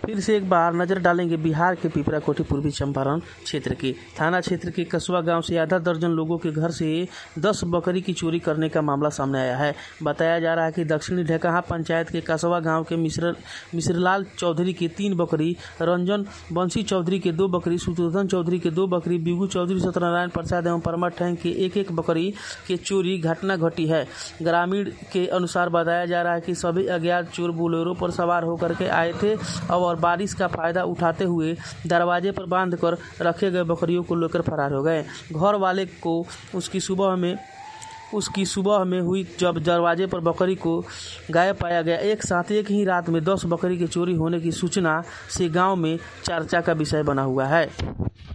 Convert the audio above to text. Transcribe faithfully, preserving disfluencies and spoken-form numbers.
फिर से एक बार नजर डालेंगे बिहार के पिपराकोठी पूर्वी चंपारण क्षेत्र के थाना क्षेत्र के कसवा गांव से आधा दर्जन लोगों के घर से दस बकरी की चोरी करने का मामला सामने आया है। बताया जा रहा है कि दक्षिणी ढेकहा पंचायत के कसवा गांव के मिश्र मिश्रलाल चौधरी की तीन बकरी, रंजन बंसी चौधरी के दो बकरी, सुतोधन चौधरी के दो बकरी, बिगू चौधरी, सत्यनारायण प्रसाद एवं परमा ठैंग के एक एक बकरी के चोरी घटना घटी है। ग्रामीण के अनुसार बताया जा रहा है कि सभी अज्ञात चोर बोलेरो पर सवार होकर के आए थे और बारिश का फायदा उठाते हुए दरवाजे पर बांधकर रखे गए बकरियों को लेकर फरार हो गए। घर वाले को उसकी सुबह में उसकी सुबह में हुई जब दरवाजे पर बकरी को गायब पाया गया। एक साथ एक ही रात में दस बकरी की चोरी होने की सूचना से गांव में चर्चा का विषय बना हुआ है।